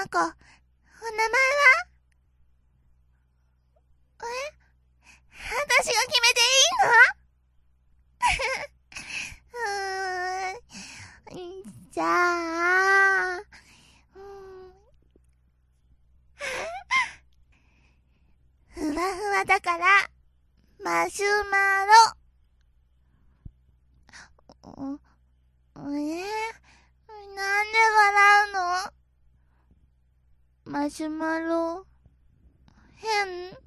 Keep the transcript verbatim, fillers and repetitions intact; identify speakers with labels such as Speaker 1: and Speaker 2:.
Speaker 1: の子、お名前は？え？私が決めていいの？うーん。じゃあ、うーん。ふわふわだから、マシュマロ。えー、なんで笑うの？マシュマロ、変？